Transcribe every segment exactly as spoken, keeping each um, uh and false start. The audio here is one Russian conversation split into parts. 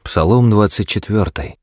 Псалом двадцать четвёртый.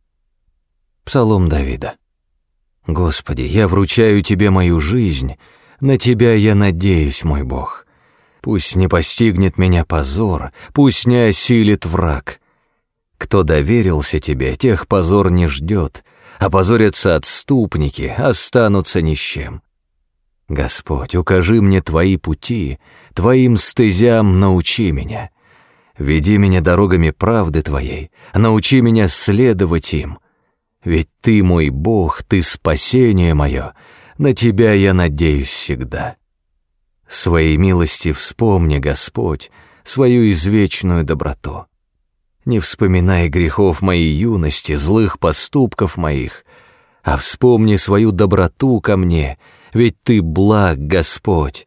Псалом Давида. Господи, я вручаю Тебе мою жизнь, на Тебя я надеюсь, мой Бог. Пусть не постигнет меня позор, пусть не осилит враг. Кто доверился Тебе, тех позор не ждет, опозорятся отступники, останутся ни с чем. Господь, укажи мне Твои пути, Твоим стезям научи меня. Веди меня дорогами правды Твоей, научи меня следовать им. Ведь Ты мой Бог, Ты спасение мое, на Тебя я надеюсь всегда. Своей милости вспомни, Господь, свою извечную доброту. Не вспоминай грехов моей юности, злых поступков моих, а вспомни свою доброту ко мне, ведь Ты благ, Господь.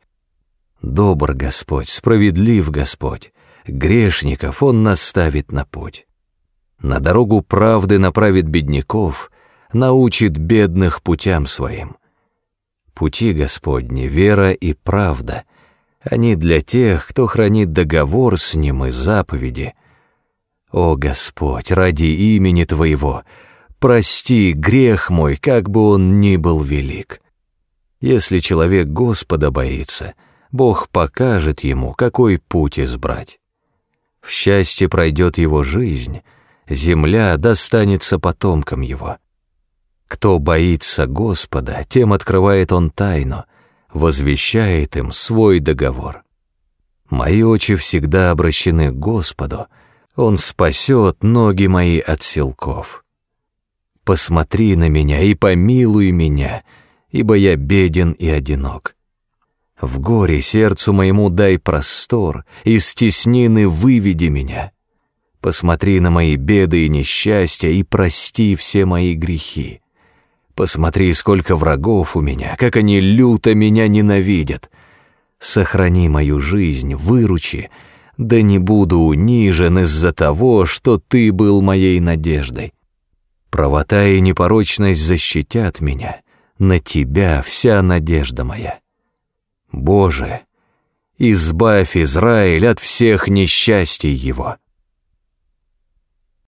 Добр Господь, справедлив Господь, грешников Он наставит на путь. На дорогу правды направит бедняков, научит бедных путям своим. Пути Господни, вера и правда, они для тех, кто хранит договор с Ним и заповеди. О Господь, ради имени Твоего, прости грех мой, как бы он ни был велик. Если человек Господа боится, Бог покажет ему, какой путь избрать. В счастье пройдет его жизнь, земля достанется потомкам его. Кто боится Господа, тем открывает Он тайну, возвещает им свой договор. Мои очи всегда обращены к Господу, Он спасет ноги мои от силков. Посмотри на меня и помилуй меня, ибо я беден и одинок. В горе сердцу моему дай простор, из теснины выведи меня. Посмотри на мои беды и несчастья и прости все мои грехи. Посмотри, сколько врагов у меня, как они люто меня ненавидят. Сохрани мою жизнь, выручи, да не буду унижен из-за того, что Ты был моей надеждой. Правота и непорочность защитят меня, на Тебя вся надежда моя. Боже, избавь Израиль от всех несчастий его.